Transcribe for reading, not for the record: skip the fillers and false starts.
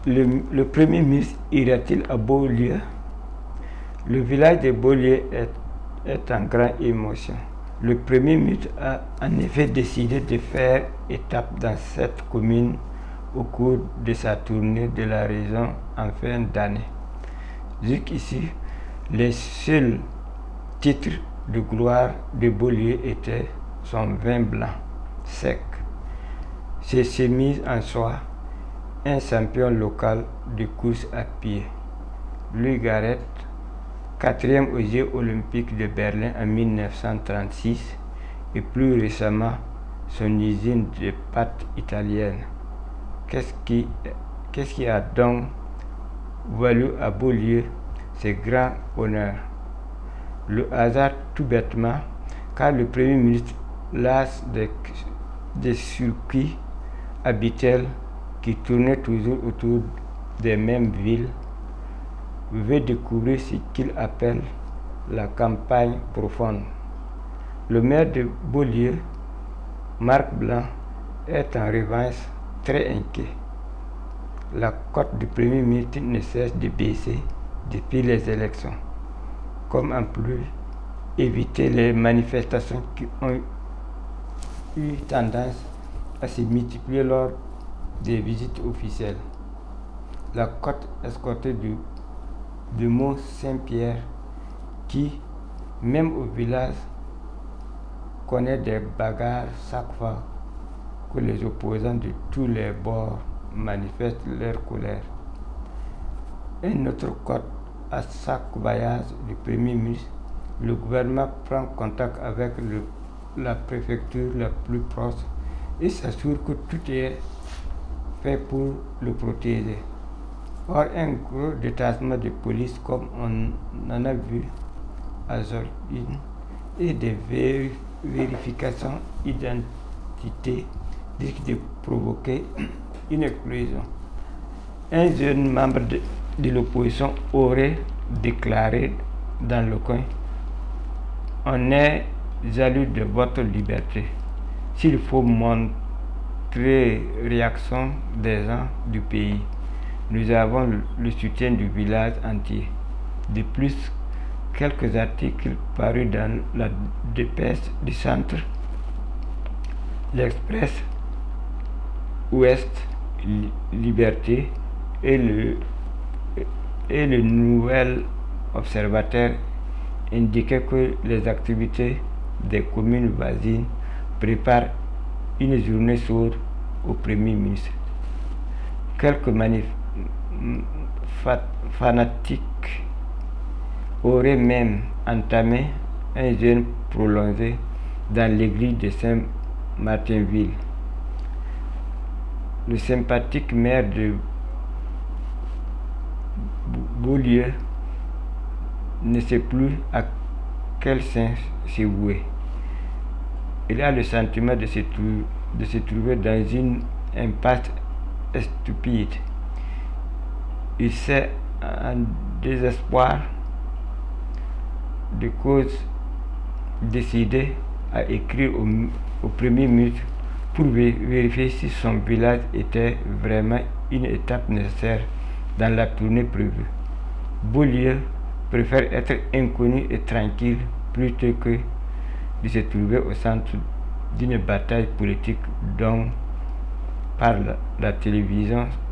Le Premier ministre ira-t-il à Beaulieu? Le village de Beaulieu est en grande émotion. Le Premier ministre a en effet décidé de faire étape dans cette commune au cours de sa tournée de la région en fin d'année. Jusqu'ici, les seuls titres de gloire de Beaulieu étaient son vin blanc sec, ses chemises en soie, un champion local de course à pied, Louis Garrett, 4e aux Jeux olympiques de Berlin en 1936 et plus récemment son usine de pâtes italienne. Qu'est-ce qui a donc valu à Beaulieu ce grand honneur? Le hasard tout bêtement, car le Premier ministre, las des circuits habituels qui tournaient toujours autour des mêmes villes, veut découvrir ce qu'il appelle la campagne profonde. Le maire de Beaulieu, Marc Blanc, est en revanche très inquiet. La cote du Premier ministre ne cesse de baisser depuis les élections. Comme en plus éviter les manifestations qui ont eu tendance à se multiplier lors des visites officielles. La côte escortée de Mont-Saint-Pierre, qui, même au village, connaît des bagarres chaque fois que les opposants de tous les bords manifestent leur colère. Un autre côte à chaque voyage du Premier ministre, le gouvernement prend contact avec la préfecture la plus proche et s'assure que tout est fait pour le protéger. Or, un gros détachement de police, comme on en a vu à Zolkin, et des vérifications d'identité risquent de provoquer une explosion. Un jeune membre de l'opposition aurait déclaré dans le coin: on est jaloux de votre liberté. S'il faut montrer réaction des gens du pays, nous avons le soutien du village entier. De plus, quelques articles parus dans la dépêche du centre, l'Express, Ouest, Liberté et le Nouvel Observateur indiquaient que les activités des communes voisines préparent une journée sourde au Premier ministre. Quelques fanatiques auraient même entamé un jeûne prolongé dans l'église de Saint-Martinville. Le sympathique maire de Beaulieu ne sait plus à quel saint se vouer. Il a le sentiment de se trouver dans une impasse stupide. Il s'est en désespoir de cause décidé à écrire au Premier ministre pour vérifier si son village était vraiment une étape nécessaire dans la tournée prévue. Beaulieu préfère être inconnu et tranquille plutôt que de se trouver au centre d'une bataille politique dont par la télévision